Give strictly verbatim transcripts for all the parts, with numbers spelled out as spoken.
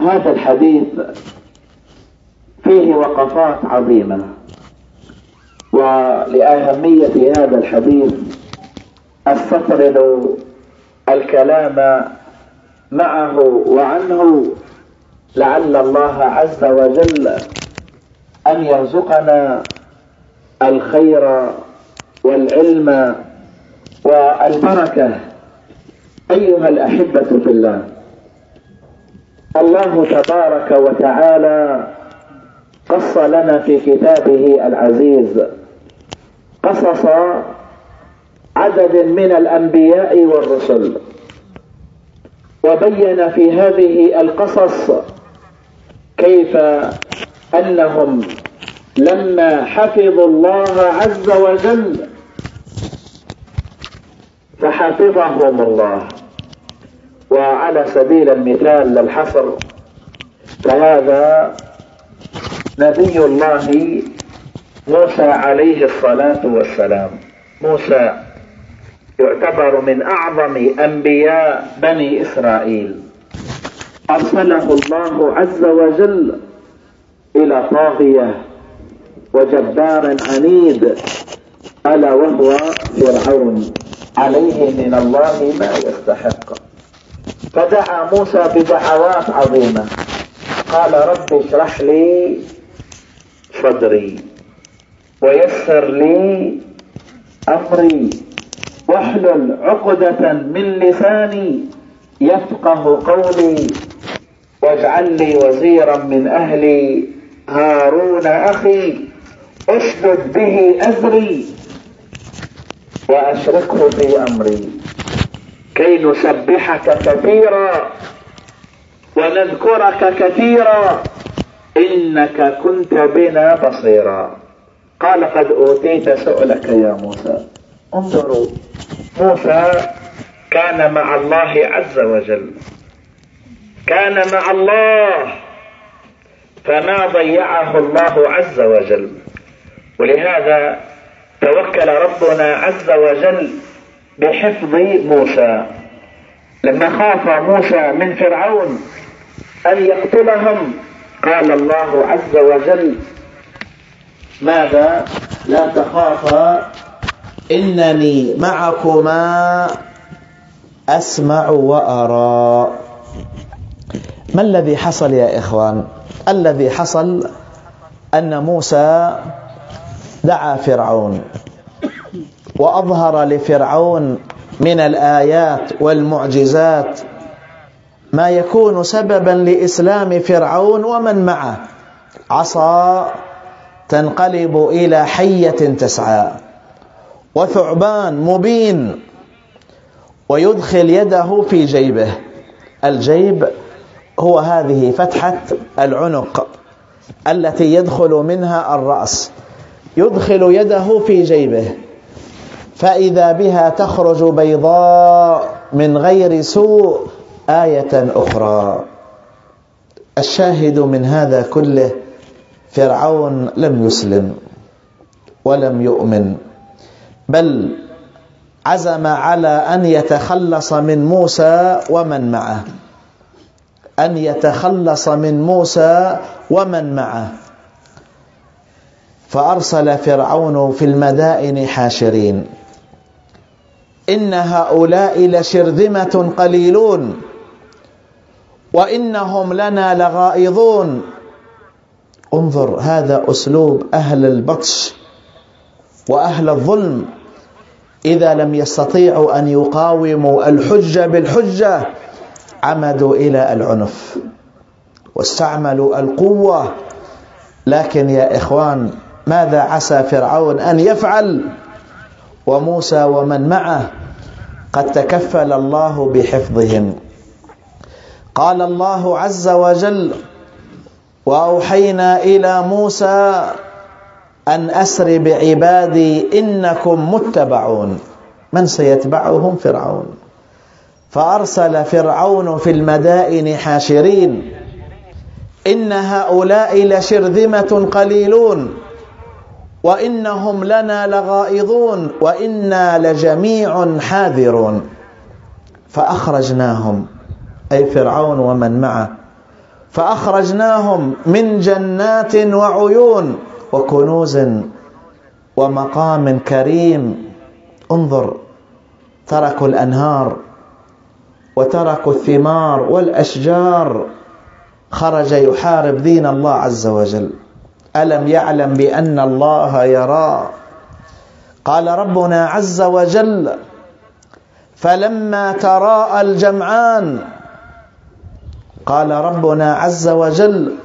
هذا الحديث فيه وقفات عظيمة، ولأهمية هذا الحديث أستطرد الكلام معه وعنه، لعل الله عز وجل أن يرزقنا الخير والعلم والبركة. أيها الأحبة في الله، الله تبارك وتعالى قص لنا في كتابه العزيز قصص عدد من الأنبياء والرسل، وبين في هذه القصص كيف أنهم لما حفظوا الله عز وجل فحفظهم الله. وعلى سبيل المثال للحصر، فهذا نبي الله موسى عليه الصلاة والسلام. موسى يعتبر من أعظم أنبياء بني إسرائيل، أرسله الله عز وجل إلى طاغية وجبار عنيد، ألا وهو فرعون، عليه من الله ما يستحق. فدعا موسى بدعوات عظيمة، قال رب اشرح لي صدري ويسر لي أمري واحلل عقدة من لساني يفقه قولي واجعل لي وزيرا من أهلي هارون أخي اشدد به أزري وأشركه في أمري كي نسبحك كثيرا ونذكرك كثيرا إنك كنت بنا بصيرا. قال قد أوتيت سؤلك يا موسى. انظروا، موسى كان مع الله عز وجل، كان مع الله، فما ضيعه الله عز وجل. ولهذا توكل ربنا عز وجل بحفظ موسى. لما خاف موسى من فرعون أن يقتلهم قال الله عز وجل ماذا؟ لا تخافا إنني معكما أسمع وأرى. ما الذي حصل يا إخوان؟ الذي حصل أن موسى دعا فرعون وأظهر لفرعون من الآيات والمعجزات ما يكون سببا لإسلام فرعون ومن معه. عصا تنقلب إلى حية تسعى، وثعبان مبين، ويدخل يده في جيبه. الجيب هو هذه فتحة العنق التي يدخل منها الرأس، يدخل يده في جيبه فإذا بها تخرج بيضاء من غير سوء آية أخرى. الشاهد من هذا كله فرعون لم يسلم ولم يؤمن، بل عزم على أن يتخلص من موسى ومن معه، أن يتخلص من موسى ومن معه. فأرسل فرعون في المدائن حاشرين إن هؤلاء لشرذمة قليلون وإنهم لنا لغائظون. انظر، هذا أسلوب أهل البطش وأهل الظلم. إذا لم يستطيعوا أن يقاوموا الحجة بالحجة عمدوا إلى العنف واستعملوا القوة. لكن يا إخوان، ماذا عسى فرعون أن يفعل وموسى ومن معه قد تكفل الله بحفظهم؟ قال الله عز وجل وأوحينا إلى موسى أن أسر بعبادي إنكم متبعون. من سيتبعهم؟ فرعون. فأرسل فرعون في المدائن حاشرين إن هؤلاء لشرذمة قليلون وإنهم لنا لغائظون وإنا لجميع حاذرون. فأخرجناهم، أي فرعون ومن معه، فأخرجناهم من جنات وعيون وكنوز ومقام كريم. انظر، تركوا الأنهار وتركوا الثمار والأشجار، خرج يحارب دين الله عز وجل. ألم يعلم بأن الله يرى؟ قال ربنا عز وجل: فلما تراءى الجمعان، قال ربنا عز وجل: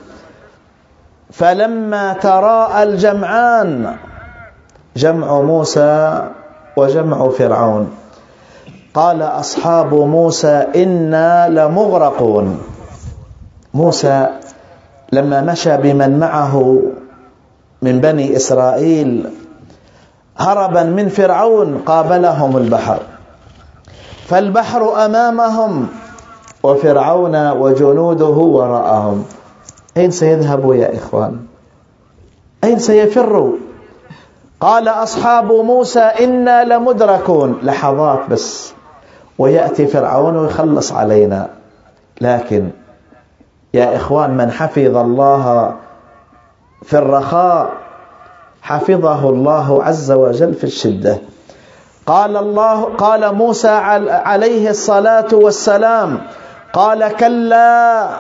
فلما تراءى الجمعان، جمع موسى وجمع فرعون، قال أصحاب موسى إنا لمغرقون. موسى لما مشى بمن معه من بني إسرائيل هربا من فرعون قابلهم البحر، فالبحر أمامهم وفرعون وجنوده وراءهم. أين سيذهبوا يا إخوان؟ أين سيفروا؟ قال أصحاب موسى إنا لمدركون. لحظات بس ويأتي فرعون ويخلص علينا. لكن يا إخوان، من حفظ الله في الرخاء حفظه الله عز وجل في الشدة. قال الله قال موسى عليه الصلاة والسلام: قال كلا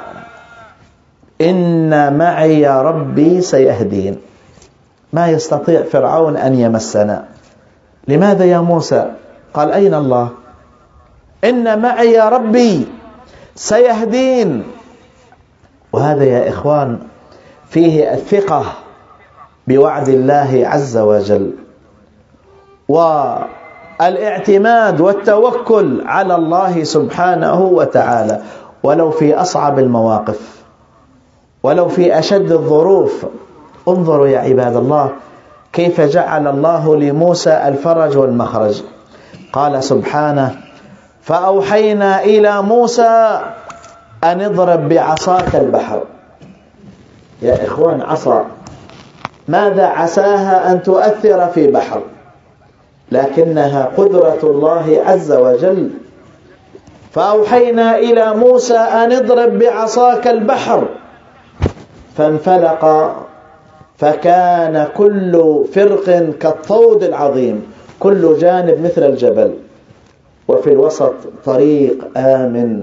إن معي ربي سيهدين. ما يستطيع فرعون أن يمسنا. لماذا يا موسى؟ قال: أين الله؟ إن معي ربي سيهدين. وهذا يا إخوان فيه الثقة بوعد الله عز وجل، والاعتماد والتوكل على الله سبحانه وتعالى، ولو في أصعب المواقف، ولو في أشد الظروف. انظروا يا عباد الله كيف جعل الله لموسى الفرج والمخرج. قال سبحانه: فأوحينا إلى موسى أن اضرب بعصاك البحر. يا إخوان، عصا ماذا عساها أن تؤثر في بحر؟ لكنها قدرة الله عز وجل. فأوحينا إلى موسى أن اضرب بعصاك البحر فانفلق فكان كل فرق كالطود العظيم، كل جانب مثل الجبل، وفي الوسط طريق آمن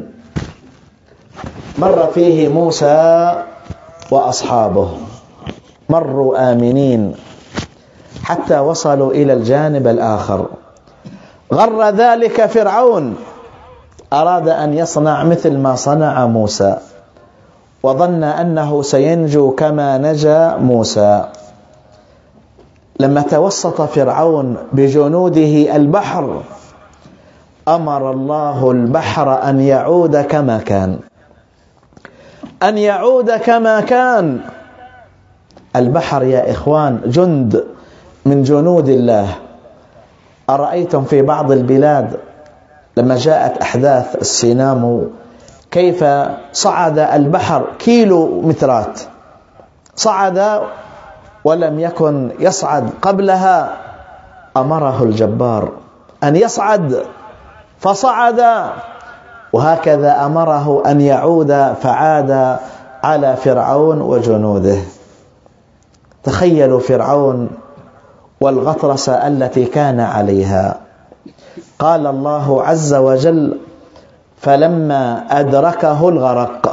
مر فيه موسى وأصحابه، مروا آمنين حتى وصلوا إلى الجانب الآخر. غر ذلك فرعون، أراد أن يصنع مثل ما صنع موسى، وظن أنه سينجو كما نجا موسى. لما توسط فرعون بجنوده البحر، أمر الله البحر أن يعود كما كان، أن يعود كما كان. البحر يا إخوان جند من جنود الله. أرأيتم في بعض البلاد لما جاءت أحداث السينامو كيف صعد البحر كيلو مترات، صعد ولم يكن يصعد قبلها. أمره الجبار أن يصعد فصعد، وهكذا أمره أن يعود فعاد على فرعون وجنوده. تخيلوا فرعون والغطرسة التي كان عليها. قال الله عز وجل: فلما أدركه الغرق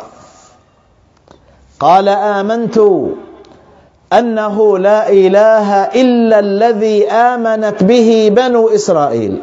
قال آمنت أنه لا إله إلا الذي آمنت به بنو إسرائيل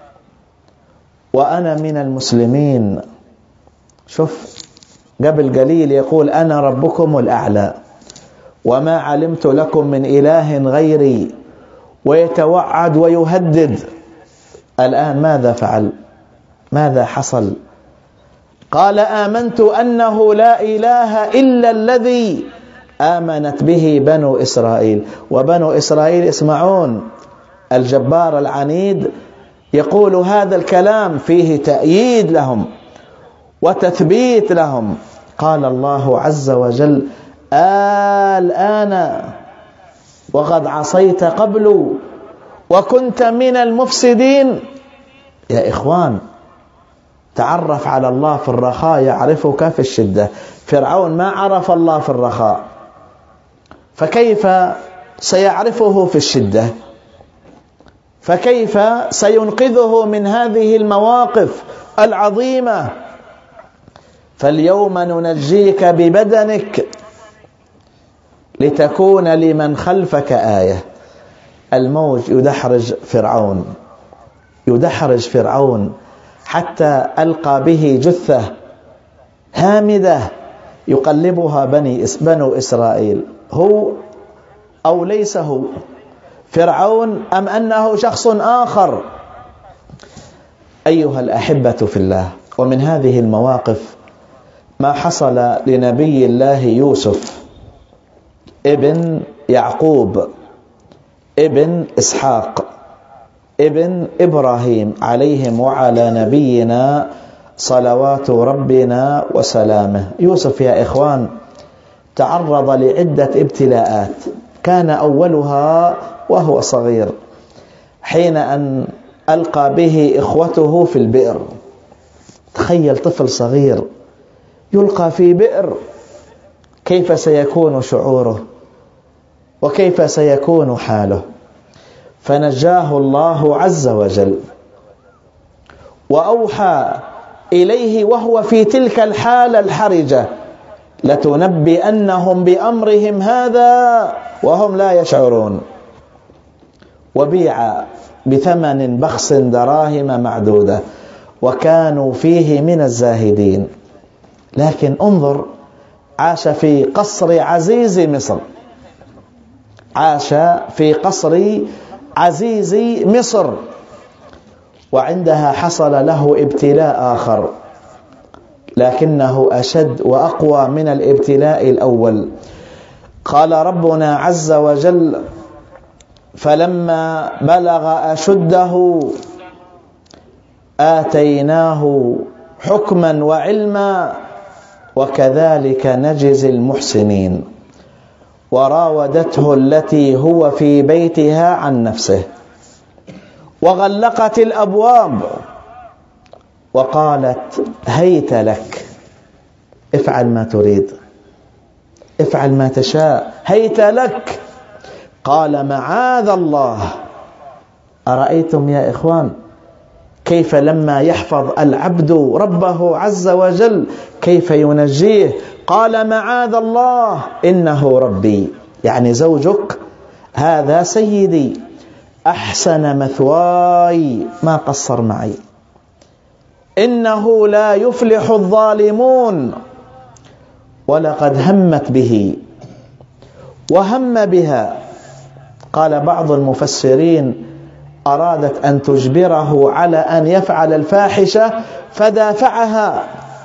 وأنا من المسلمين. شوف، قبل قليل يقول أنا ربكم الأعلى وما علمت لكم من إله غيري، ويتوعد ويهدد. الآن ماذا فعل؟ ماذا حصل؟ قال آمنت أنه لا إله إلا الذي آمنت به بنو إسرائيل. وبنو إسرائيل اسمعون، الجبار العنيد يقول هذا الكلام فيه تأييد لهم وتثبيت لهم. قال الله عز وجل: الآن وقد عصيت قبل وكنت من المفسدين. يا إخوان، تعرف على الله في الرخاء يعرفك في الشدة. فرعون ما عرف الله في الرخاء، فكيف سيعرفه في الشدة؟ فكيف سينقذه من هذه المواقف العظيمة؟ فاليوم ننجيك ببدنك لتكون لمن خلفك آية. الموج يدحرج فرعون، يدحرج فرعون حتى ألقى به جثة هامدة يقلبها بني بنو إسرائيل. هو أو ليس هو فرعون أم أنه شخص آخر؟ أيها الأحبة في الله، ومن هذه المواقف ما حصل لنبي الله يوسف ابن يعقوب ابن إسحاق ابن إبراهيم عليهم وعلى نبينا صلوات ربنا وسلامه. يوسف يا إخوان تعرض لعدة ابتلاءات، كان أولها وهو صغير حين أن ألقى به إخوته في البئر. تخيل طفل صغير يلقى في بئر، كيف سيكون شعوره وكيف سيكون حاله؟ فنجاه الله عز وجل وأوحى إليه وهو في تلك الحالة الحرجة: لتنبئنهم بأمرهم هذا وهم لا يشعرون. وبيع بثمن بخس دراهم معدودة وكانوا فيه من الزاهدين. لكن انظر، عاش في قصر عزيز مصر، عاش في قصر عزيز مصر، وعندها حصل له ابتلاء آخر لكنه أشد وأقوى من الابتلاء الأول. قال ربنا عز وجل: فلما بلغ أشده آتيناه حكما وعلما وكذلك نجزي المحسنين. وراودته التي هو في بيتها عن نفسه وغلقت الأبواب وقالت: هيت لك، افعل ما تريد، افعل ما تشاء، هيت لك. قال: معاذ الله. أرأيتم يا إخوان كيف لما يحفظ العبد ربه عز وجل كيف ينجيه؟ قال: معاذ الله إنه ربي، يعني زوجك هذا سيدي، أحسن مثواي ما قصر معي، إنه لا يفلح الظالمون. ولقد همت به وهم بها. قال بعض المفسرين: أرادت أن تجبره على أن يفعل الفاحشة فدافعها.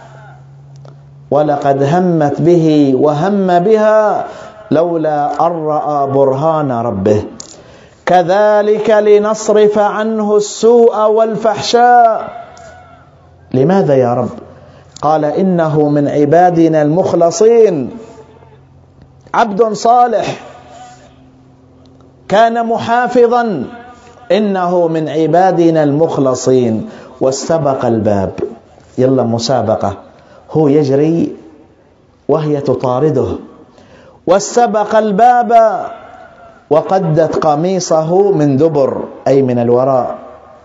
ولقد همت به وهم بها لولا أن رأى برهان ربه كذلك لنصرف عنه السوء والفحشاء. لماذا يا رب؟ قال: إنه من عبادنا المخلصين، عبد صالح كان محافظا، إنه من عبادنا المخلصين. واستبق الباب، يلا مسابقة، هو يجري وهي تطارده. واستبق الباب وقدت قميصه من دبر أي من الوراء،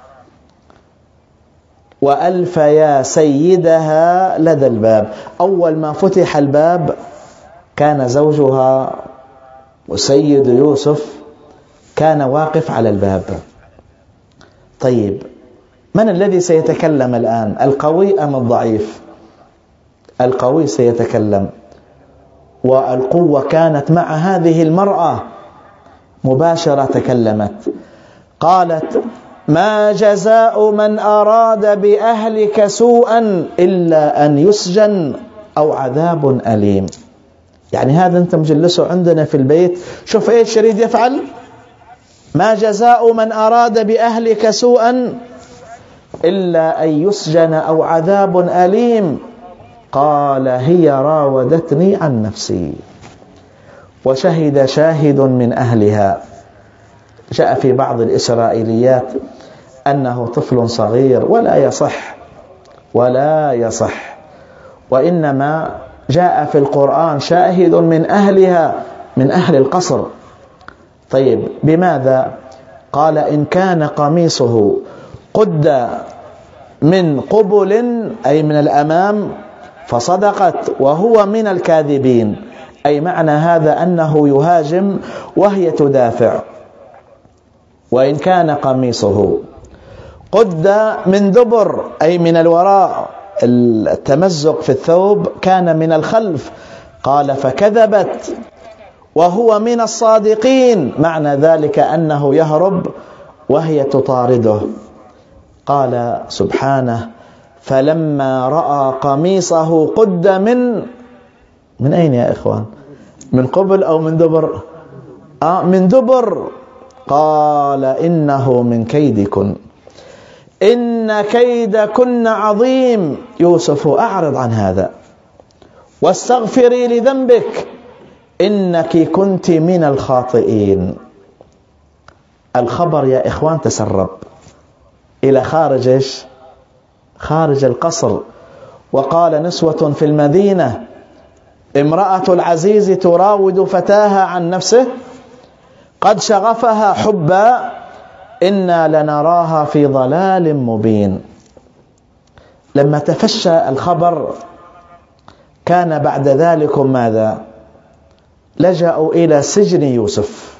وألف يا سيدها لدى الباب. أول ما فتح الباب كان زوجها وسيد يوسف كان واقف على الباب. طيب، من الذي سيتكلم الآن، القوي أم الضعيف؟ القوي سيتكلم، والقوة كانت مع هذه المرأة مباشرة. تكلمت قالت: ما جزاء من أراد بأهلك سوءا إلا أن يسجن أو عذاب أليم. يعني هذا أنت مجلسه عندنا في البيت، شوف إيش يريد يفعل. ما جزاء من أراد بأهلك سوءا إلا أن يسجن أو عذاب أليم. قال: هي راودتني عن نفسي. وشهد شاهد من أهلها. جاء في بعض الإسرائيليات أنه طفل صغير ولا يصح ولا يصح، وإنما جاء في القرآن شاهد من أهلها، من أهل القصر. طيب بماذا؟ قال إن كان قميصه قد من قبل أي من الأمام فصدقت وهو من الكاذبين، أي معنى هذا أنه يهاجم وهي تدافع. وإن كان قميصه قد من دبر أي من الوراء، التمزق في الثوب كان من الخلف، قال فكذبت وهو من الصادقين، معنى ذلك أنه يهرب وهي تطارده. قال سبحانه فلما رأى قميصه قد من من أين يا إخوان؟ من قبل أو من دبر؟ آه من دبر. قال إنه من كيدكن إن كيدكن عظيم. يوسف أعرض عن هذا واستغفري لذنبك إنك كنت من الخاطئين. الخبر يا إخوان تسرب إلى خارج خارج القصر، وقال نسوة في المدينة امرأة العزيز تراود فتاها عن نفسه قد شغفها حبا إنا لنراها في ضلال مبين. لما تفشى الخبر كان بعد ذلك ماذا؟ لجأوا إلى سجن يوسف.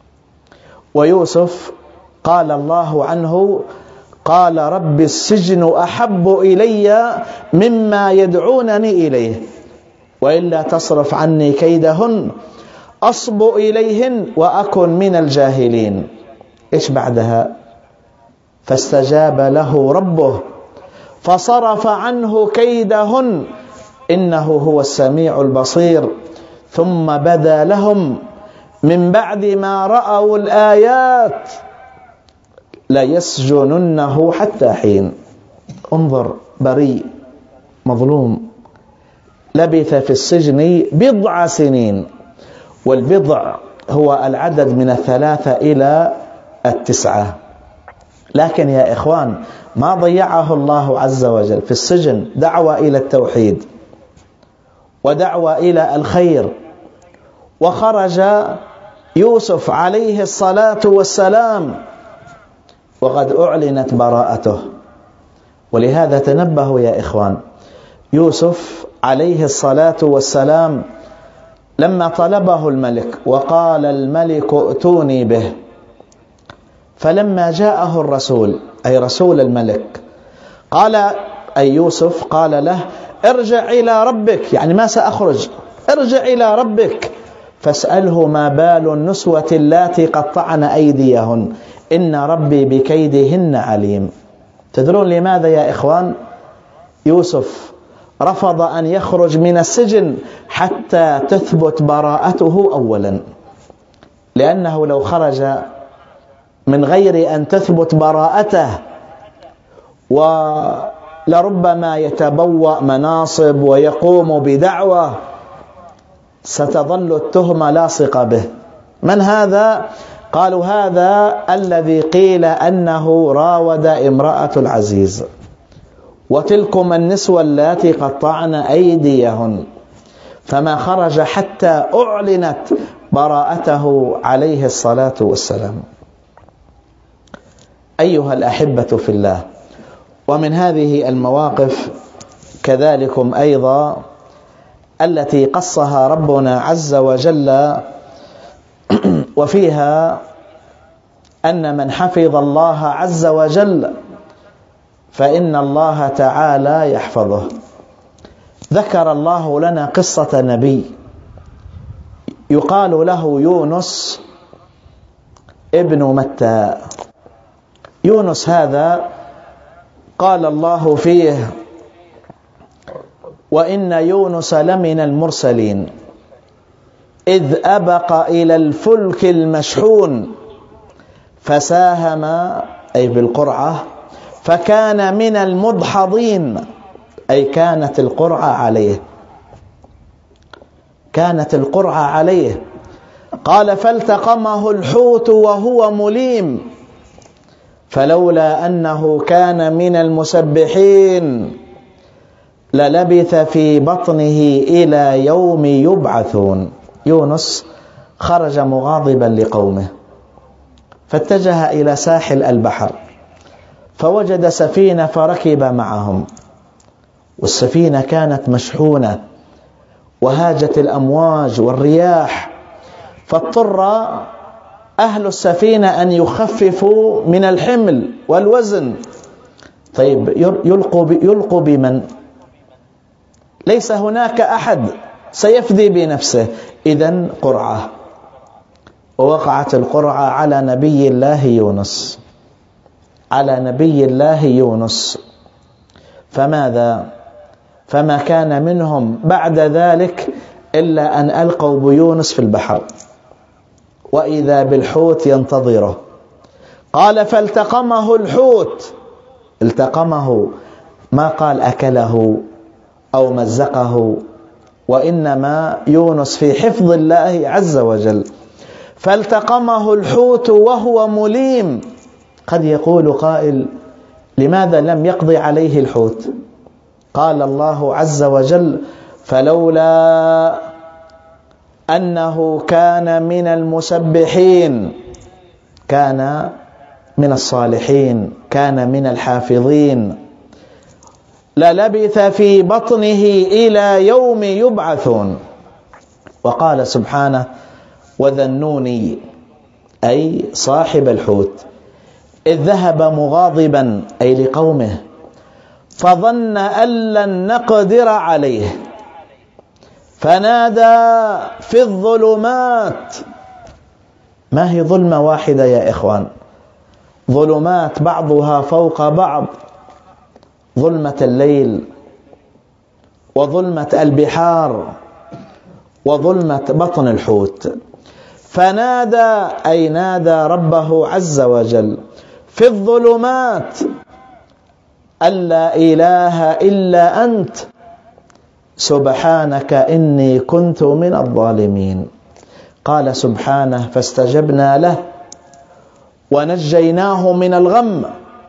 ويوسف قال الله عنه قال رب السجن أحب إلي مما يدعونني إليه وإلا تصرف عني كيدهن أصب إليهن وأكن من الجاهلين. إيش بعدها؟ فاستجاب له ربه فصرف عنه كيدهن إنه هو السميع البصير ثم بدا لهم من بعد ما رأوا الآيات ليسجننه حتى حين. انظر، بريء مظلوم لبث في السجن بضع سنين، والبضع هو العدد من الثلاثة إلى التسعة. لكن يا إخوان ما ضيعه الله عز وجل في السجن، دعوة إلى التوحيد ودعوة إلى الخير. وخرج يوسف عليه الصلاة والسلام وقد أعلنت براءته. ولهذا تنبهوا يا إخوان، يوسف عليه الصلاة والسلام لما طلبه الملك وقال الملك ائتوني به، فلما جاءه الرسول أي رسول الملك قال أي يوسف قال له ارجع إلى ربك، يعني ما سأخرج، ارجع إلى ربك فاسأله ما بال النسوة اللاتي قطعن أيديهن إن ربي بكيدهن عليم. تدرون لماذا يا إخوان؟ يوسف رفض أن يخرج من السجن حتى تثبت براءته أولا، لأنه لو خرج من غير أن تثبت براءته ولربما يتبوأ مناصب ويقوم بدعوة ستظل التهمة لاصقة به. من هذا؟ قالوا هذا الذي قيل أنه راود امرأة العزيز وتلكم النسوة اللاتي قطعن أيديهن، فما خرج حتى أعلنت براءته عليه الصلاة والسلام. أيها الأحبة في الله، ومن هذه المواقف كذلكم أيضا التي قصها ربنا عز وجل وفيها أن من حفظ الله عز وجل فإن الله تعالى يحفظه. ذكر الله لنا قصة نبي يقال له يونس ابن متى. يونس هذا قال الله فيه وإن يونس لمن المرسلين إذ أبق إلى الفلك المشحون فساهم أي بالقرعة فكان من المدحضين، أي كانت القرعة عليه كانت القرعة عليه قال فالتقمه الحوت وهو مليم فلولا أنه كان من المسبحين للبث في بطنه إلى يوم يبعثون. يونس خرج مغاضبا لقومه، فاتجه إلى ساحل البحر، فوجد سفينة فركب معهم، والسفينة كانت مشحونة وهاجت الأمواج والرياح، فاضطر أهل السفينة أن يخففوا من الحمل والوزن. طيب يلقوا يلقوا بمن؟ ليس هناك أحد سيفدي بنفسه، إذن قرعة، ووقعت القرعة على نبي الله يونس على نبي الله يونس فماذا؟ فما كان منهم بعد ذلك إلا أن ألقوا بيونس في البحر، وإذا بالحوت ينتظره. قال فالتقمه الحوت، التقمه، ما قال أكله أو مزقه، وإنما يونس في حفظ الله عز وجل. فالتقمه الحوت وهو مليم. قد يقول قائل: لماذا لم يقضي عليه الحوت؟ قال الله عز وجل: فلولا أنه كان من المسبحين، كان من الصالحين، كان من الحافظين، للبث في بطنه إلى يوم يبعثون. وقال سبحانه: وذنوني، أي صاحب الحوت، إذ ذهب مغاضبا، أي لقومه، فظن أن لن نقدر عليه، فنادى في الظلمات. ما هي ظلمة واحدة يا إخوان، ظلمات بعضها فوق بعض، ظلمة الليل، وظلمة البحار، وظلمة بطن الحوت. فنادى، أي نادى ربه عز وجل في الظلمات أن لا إله إلا أنت سبحانك إني كنت من الظالمين. قال سبحانه: فاستجبنا له ونجيناه من الغم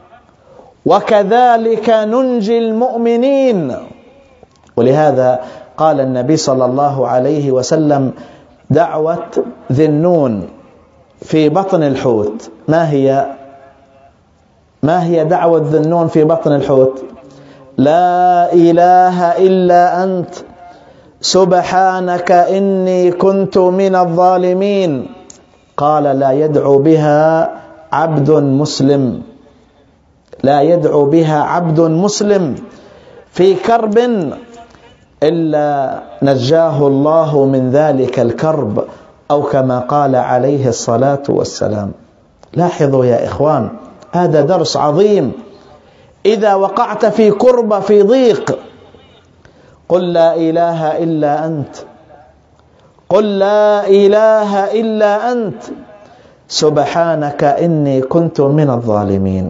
وكذلك ننجي المؤمنين. ولهذا قال النبي صلى الله عليه وسلم: دعوة ذي النون في بطن الحوت، ما هي؟ ما هي دعوة ذي النون في بطن الحوت؟ لا إله إلا أنت سبحانك إني كنت من الظالمين. قال: لا يدعو بها عبد مسلم، لا يدعو بها عبد مسلم في كرب إلا نجاه الله من ذلك الكرب، أو كما قال عليه الصلاة والسلام. لاحظوا يا إخوان، هذا درس عظيم. إذا وقعت في كربة، في ضيق، قل لا إله إلا أنت، قل لا إله إلا أنت سبحانك إني كنت من الظالمين.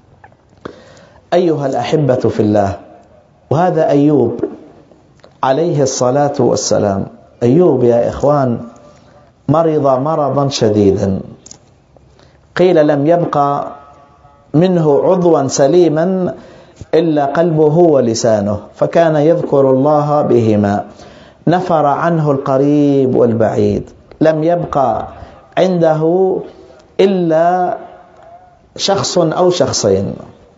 أيها الأحبة في الله، وهذا أيوب عليه الصلاة والسلام. أيوب يا إخوان مرض مرضا شديدا، قيل لم يبقى منه عضوا سليما إلا قلبه ولسانه، فكان يذكر الله بهما، نفر عنه القريب والبعيد، لم يبقى عنده إلا شخص أو شخصين.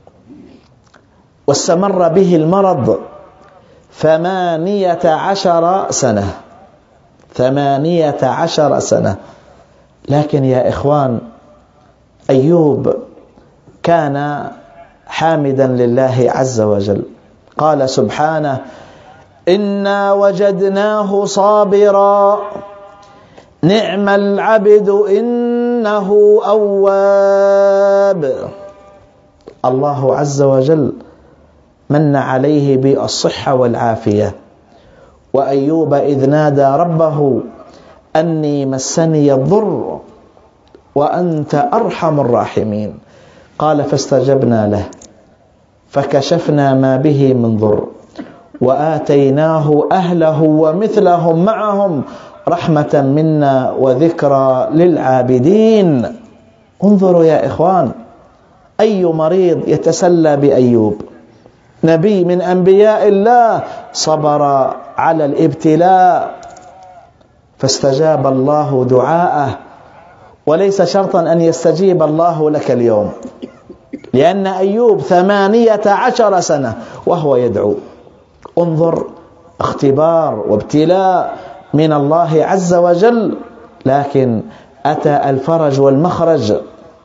واستمر به المرض ثمانية عشر سنة، ثمانية عشر سنة. لكن يا إخوان، أيوب كان حامدا لله عز وجل. قال سبحانه: إنا وجدناه صابرا نعم العبد إنه أواب. الله عز وجل من عليه بالصحة والعافية. وأيوب إذ نادى ربه أني مسني الضر وأنت أرحم الراحمين، قال فاستجبنا له فكشفنا ما به من ضر وآتيناه أهله ومثلهم معهم رحمة منا وذكرى للعابدين. انظروا يا إخوان، أي مريض يتسلى بأيوب، نبي من أنبياء الله صبر على الابتلاء فاستجاب الله دعاءه. وليس شرطا أن يستجيب الله لك اليوم، لأن أيوب ثمانية عشر سنة وهو يدعو. انظر، اختبار وابتلاء من الله عز وجل، لكن أتى الفرج والمخرج.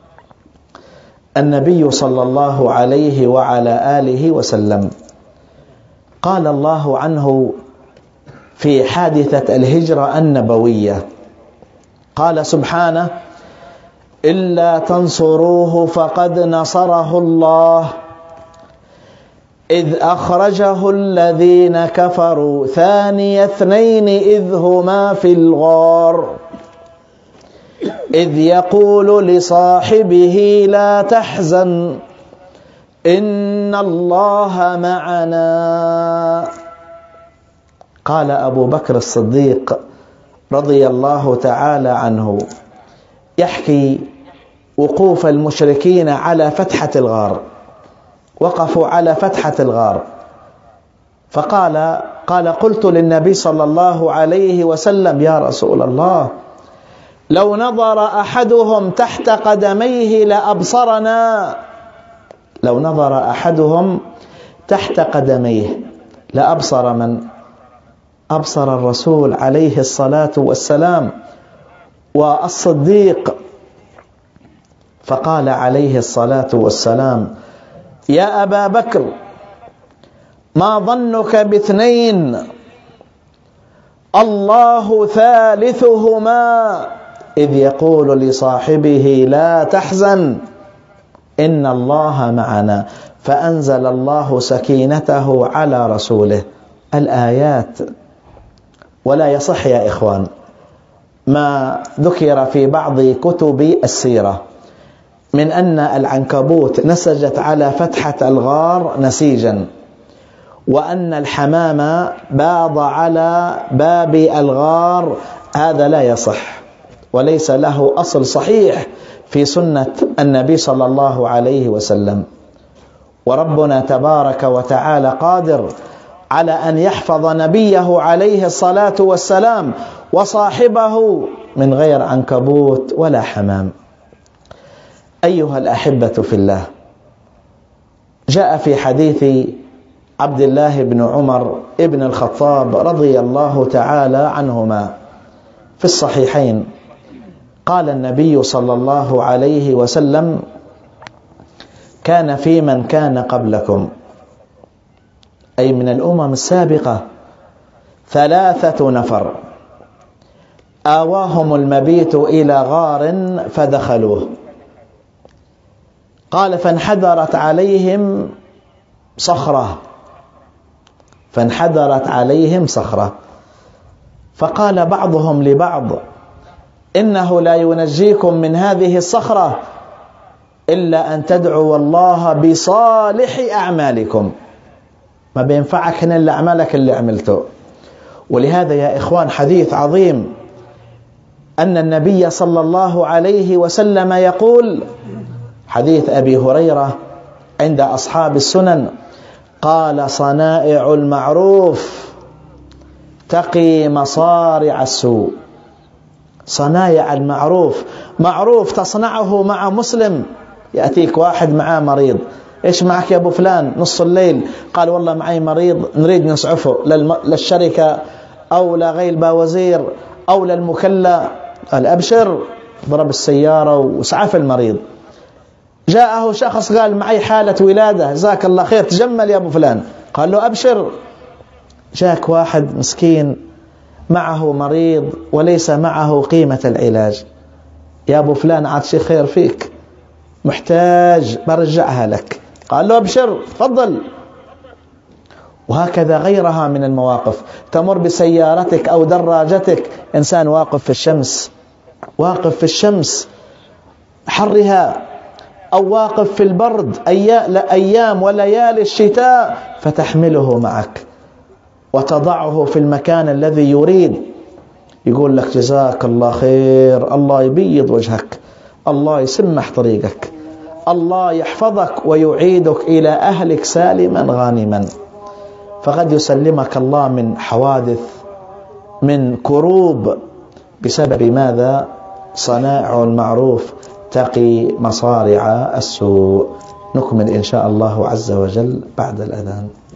النبي صلى الله عليه وعلى آله وسلم قال الله عنه في حادثة الهجرة النبوية، قال سبحانه: إلا تنصروه فقد نصره الله إذ أخرجه الذين كفروا ثاني اثنين إذ هما في الغار إذ يقول لصاحبه لا تحزن إن الله معنا. قال أبو بكر الصديق رضي الله تعالى عنه يحكي وقوف المشركين على فتحة الغار، وقفوا على فتحة الغار، فقال قال قلت للنبي صلى الله عليه وسلم: يا رسول الله، لو نظر أحدهم تحت قدميه لأبصرنا. لو نظر أحدهم تحت قدميه لأبصر من؟ أبصر الرسول عليه الصلاة والسلام والصديق. فقال عليه الصلاة والسلام: يا أبا بكر، ما ظنك باثنين الله ثالثهما إذ يقول لصاحبه لا تحزن إن الله معنا. فأنزل الله سكينته على رسوله الآيات. ولا يصح يا إخوان ما ذكر في بعض كتب السيرة من أن العنكبوت نسجت على فتحة الغار نسيجا، وأن الحمام باض على باب الغار. هذا لا يصح وليس له أصل صحيح في سنة النبي صلى الله عليه وسلم. وربنا تبارك وتعالى قادر على أن يحفظ نبيه عليه الصلاة والسلام وصاحبه من غير عنكبوت ولا حمام. أيها الأحبة في الله، جاء في حديث عبد الله بن عمر ابن الخطاب رضي الله تعالى عنهما في الصحيحين، قال النبي صلى الله عليه وسلم: كان في من كان قبلكم، أي من الأمم السابقة، ثلاثة نفر آواهم المبيت إلى غار فدخلوه. قال: فانحدرت عليهم صخرة فانحدرت عليهم صخرة فقال بعضهم لبعض: إنه لا ينجيكم من هذه الصخرة إلا أن تدعوا الله بصالح أعمالكم. ما بينفعك هنا إلا أعمالك اللي عملته. ولهذا يا إخوان حديث عظيم أن النبي صلى الله عليه وسلم يقول، حديث أبي هريرة عند أصحاب السنن، قال: صنائع المعروف تقي مصارع السوء. صنائع المعروف، معروف تصنعه مع مسلم. يأتيك واحد معاه مريض: إيش معك يا أبو فلان؟ نص الليل. قال: والله معي مريض نريد نسعفه للشركة أو لغير وزير أو للمكلا. قال: أبشر، ضرب السيارة وسعف المريض. جاءه شخص قال: معي حالة ولادة، جزاك الله خير، تجمل يا أبو فلان. قال له: أبشر. جاك واحد مسكين معه مريض وليس معه قيمة العلاج: يا أبو فلان عاد شي خير فيك، محتاج، برجعها لك. قال له: أبشر، تفضل. وهكذا غيرها من المواقف. تمر بسيارتك أو دراجتك، إنسان واقف في الشمس واقف في الشمس حرها، أو واقف في البرد أيام وليالي الشتاء، فتحمله معك وتضعه في المكان الذي يريد. يقول لك: جزاك الله خير، الله يبيض وجهك، الله يسمح طريقك، الله يحفظك ويعيدك إلى أهلك سالما غانما. فقد يسلمك الله من حوادث، من كروب، بسبب ماذا؟ صنائع المعروف تقي مصارع السوء. نكمل إن شاء الله عز وجل بعد الأذان.